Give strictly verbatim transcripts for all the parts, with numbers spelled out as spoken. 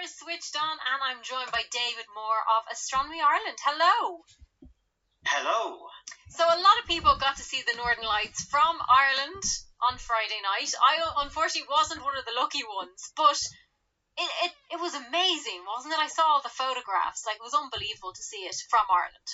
is Switched On, and I'm joined by David Moore of Astronomy Ireland. Hello. Hello. So a lot of people got to see the Northern Lights from Ireland on Friday night. I unfortunately wasn't one of the lucky ones, but it, it, it was amazing, wasn't it? I saw all the photographs. Like, it was unbelievable to see it from Ireland.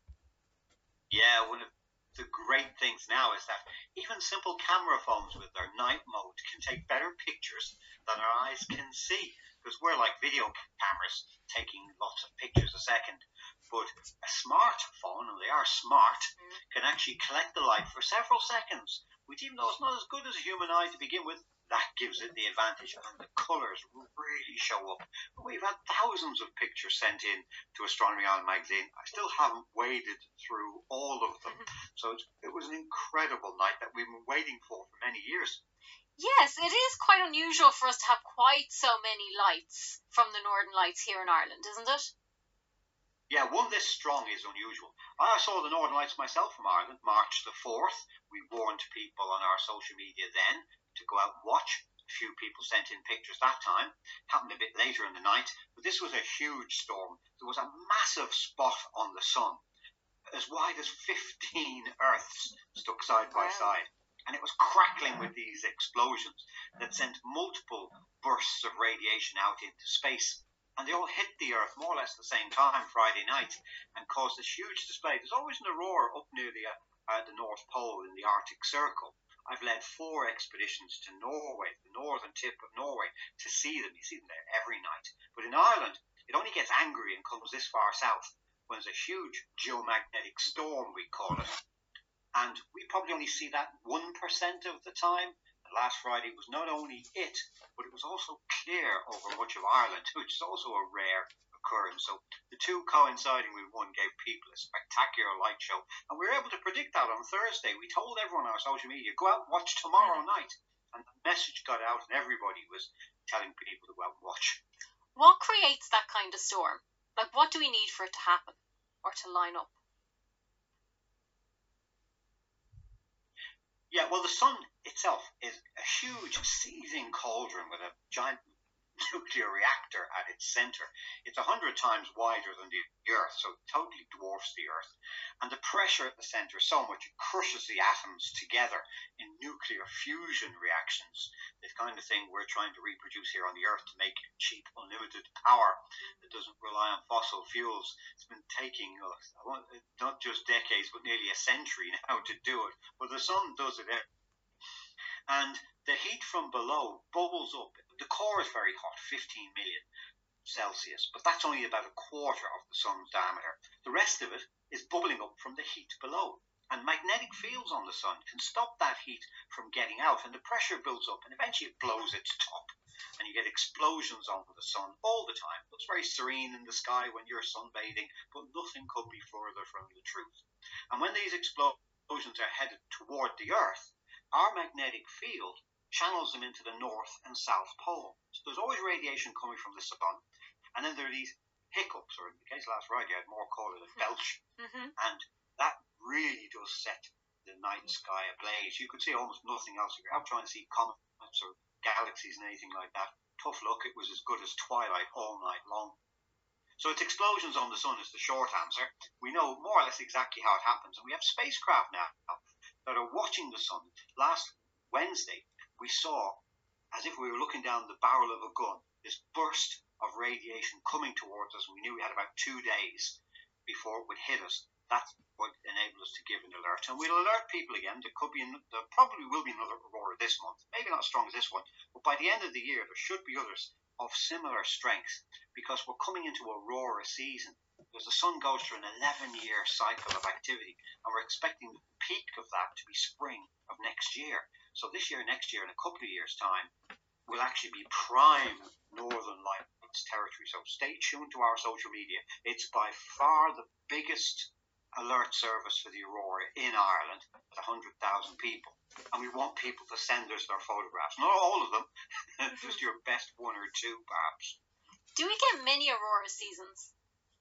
Yeah, one of the great things now is that even simple camera phones with their night mode can take better pictures than our eyes can see, because we're like video cameras taking lots of pictures a second. But a smartphone, and they are smart, mm. can actually collect the light for several seconds, which, even though it's not as good as a human eye to begin with, that gives it the advantage, and the colours really show up. We've had thousands of pictures sent in to Astronomy Ireland magazine. I still haven't waded through all of them. So it's, it was an incredible night that we've been waiting for for many years. Yes, it is quite unusual for us to have quite so many lights from the Northern Lights here in Ireland, isn't it? Yeah, one this strong is unusual. I saw the Northern Lights myself from Ireland, March the fourth. We warned people on our social media then to go out and watch. A few people sent in pictures that time. Happened a bit later in the night, but this was a huge storm. There was a massive spot on the sun, as wide as fifteen Earths stuck side by side. And it was crackling with these explosions that sent multiple bursts of radiation out into space. And they all hit the Earth more or less at the same time Friday night and caused this huge display. There's always an aurora up near the, uh, the North Pole in the Arctic Circle. I've led four expeditions to Norway, the northern tip of Norway, to see them. You see them there every night. But in Ireland, it only gets angry and comes this far south when there's a huge geomagnetic storm, we call it. And we probably only see that one percent of the time. Last Friday was not only it, but it was also clear over much of Ireland, which is also a rare occurrence. So the two coinciding with one gave people a spectacular light show. And we were able to predict that on Thursday. We told everyone on our social media, go out and watch tomorrow night. And the message got out and everybody was telling people to go out and watch. What creates that kind of storm? Like, what do we need for it to happen or to line up? Yeah, well, the sun itself is a huge seething cauldron with a giant nuclear reactor at its center. It's a hundred times wider than the Earth, so it totally dwarfs the Earth. And the pressure at the center is so much it crushes the atoms together in nuclear fusion reactions. The kind of thing we're trying to reproduce here on the Earth to make cheap, unlimited power that doesn't rely on fossil fuels. It's been taking uh, not just decades, but nearly a century now to do it. But the sun does it. And the heat from below bubbles up. The core is very hot, fifteen million Celsius, but that's only about a quarter of the sun's diameter. The rest of it is bubbling up from the heat below. And magnetic fields on the sun can stop that heat from getting out, and the pressure builds up, and eventually it blows its top. And you get explosions on the sun all the time. It looks very serene in the sky when you're sunbathing, but nothing could be further from the truth. And when these explosions are headed toward the Earth, our magnetic field channels them into the North and South Pole. So there's always radiation coming from the sun, and then there are these hiccups, or in the case last Friday, I had more call it a belch, mm-hmm. and that really does set the night sky ablaze. You could see almost nothing else. If you're out trying to see comets or galaxies and anything like that, tough luck, it was as good as twilight all night long. So it's explosions on the sun is the short answer. We know more or less exactly how it happens, and we have spacecraft now that are watching the sun. Last Wednesday, we saw, as if we were looking down the barrel of a gun, this burst of radiation coming towards us. We knew we had about two days before it would hit us. That's what enabled us to give an alert. And we'll alert people again. There could be, there probably will be another aurora this month. Maybe not as strong as this one, but by the end of the year, there should be others of similar strength, because we're coming into aurora season. Because the sun goes through an eleven-year cycle of activity, and we're expecting the peak of that to be spring of next year. So this year, next year, in a couple of years' time, will actually be prime Northern Lights territory. So stay tuned to our social media. It's by far the biggest alert service for the aurora in Ireland, with one hundred thousand people. And we want people to send us their photographs. Not all of them, just your best one or two, perhaps. Do we get many aurora seasons?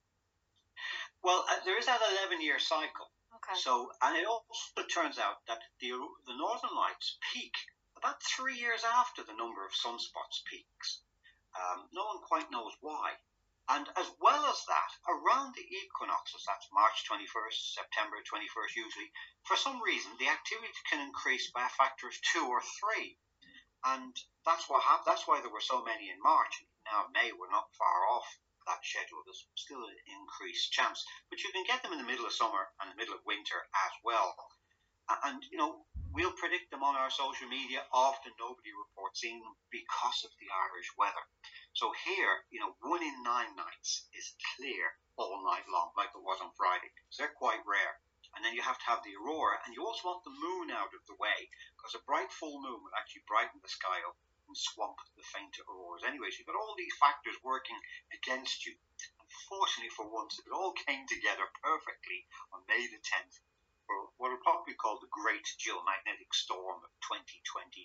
Well, uh, there is that eleven-year cycle. Okay. So, and it also turns out that the the Northern Lights peak about three years after the number of sunspots peaks. Um, no one quite knows why. And as well as that, around the equinoxes, that's March twenty-first, September twenty-first usually, for some reason the activity can increase by a factor of two or three. And that's what hap- that's why there were so many in March. Now May, we're not far off that schedule. There's still an increased chance. But you can get them in the middle of summer and the middle of winter as well. And, you know, we'll predict them on our social media. Often nobody reports seeing them because of the Irish weather. So here, you know, one in nine nights is clear all night long, like it was on Friday. So they're quite rare. And then you have to have the aurora, and you also want the moon out of the way, because a bright full moon will actually brighten the sky up and swamp the fainter auroras. Anyway, so you've got all these factors working against you. Unfortunately, for once, it all came together perfectly on May the tenth for what will probably be called the Great Geomagnetic Storm of twenty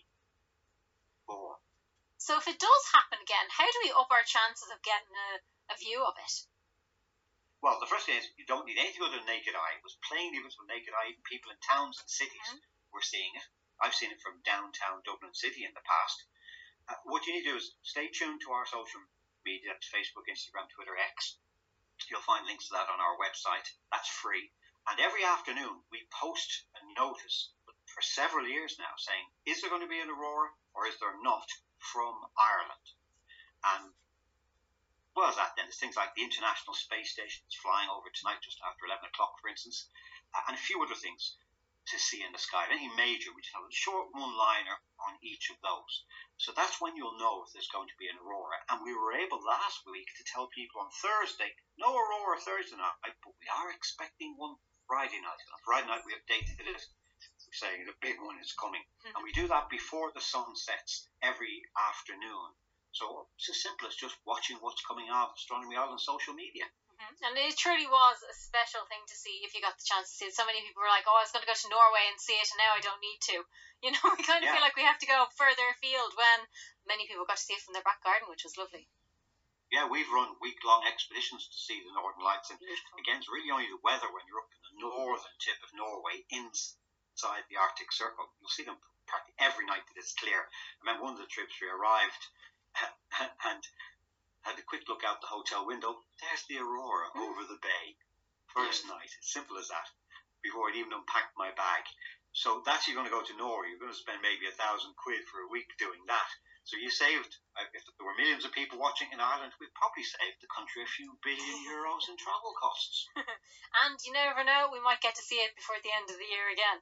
twenty-four. So if it does happen again, how do we up our chances of getting a, a view of it? Well, the first thing is you don't need anything other than naked eye. It was plainly visible naked eye. People in towns and cities mm-hmm. were seeing it. I've seen it from downtown Dublin City in the past. Uh, what you need to do is stay tuned to our social media, that's Facebook, Instagram, Twitter, X. You'll find links to that on our website. That's free. And every afternoon we post a notice for several years now saying, is there going to be an aurora or is there not, from Ireland? And well as that, then there's things like the International Space Station is flying over tonight just after eleven o'clock, for instance, uh, and a few other things to see in the sky. Any major, we just have a short one-liner on each of those. So that's when you'll know if there's going to be an aurora. And we were able last week to tell people on Thursday, no aurora Thursday night, but we are expecting one Friday night. And on Friday night we updated it, saying the big one is coming. Mm-hmm. And we do that before the sun sets every afternoon. So it's as simple as just watching what's coming out of Astronomy Ireland social media. Mm-hmm. And it truly was a special thing to see if you got the chance to see it. So many people were like, oh, I was going to go to Norway and see it, and now I don't need to. You know, we kind of yeah. feel like we have to go further afield when many people got to see it from their back garden, which was lovely. Yeah, we've run week-long expeditions to see the Northern Lights. And Beautiful. Again, it's really only the weather when you're up in the northern tip of Norway, inside the Arctic Circle. You'll see them practically every night that it's clear. I remember one of the trips we arrived and had a quick look out the hotel window. There's the aurora mm. over the bay. First yeah. night, as simple as that, before I'd even unpacked my bag. So that's you're going to go to Norway. You're going to spend maybe a thousand quid for a week doing that. So you saved, if there were millions of people watching in Ireland, we'd probably saved the country a few billion euros in travel costs. And you never know, we might get to see it before the end of the year again.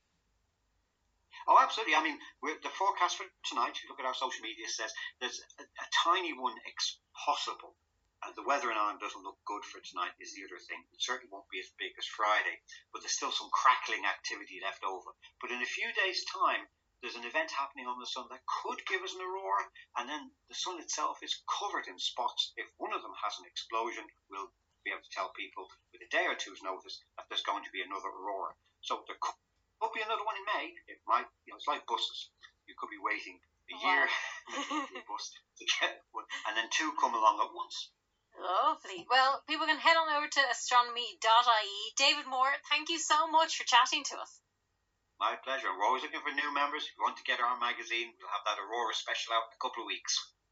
Oh, absolutely. I mean, we're, the forecast for tonight, if you look at our social media, says there's a, a tiny one ex- possible. And the weather in Ireland doesn't look good for tonight is the other thing. It certainly won't be as big as Friday, but there's still some crackling activity left over. But in a few days' time, there's an event happening on the sun that could give us an aurora, and then the sun itself is covered in spots. If one of them has an explosion, we'll be able to tell people with a day or two's notice that there's going to be another aurora. So there could Could be another one in May. It might, you know, it's like buses. You could be waiting a wow. year for a bus to get one, and then two come along at once. Lovely. Well, people can head on over to astronomy dot I E. David Moore, thank you so much for chatting to us. My pleasure. We're always looking for new members. If you want to get our magazine, we'll have that Aurora special out in a couple of weeks.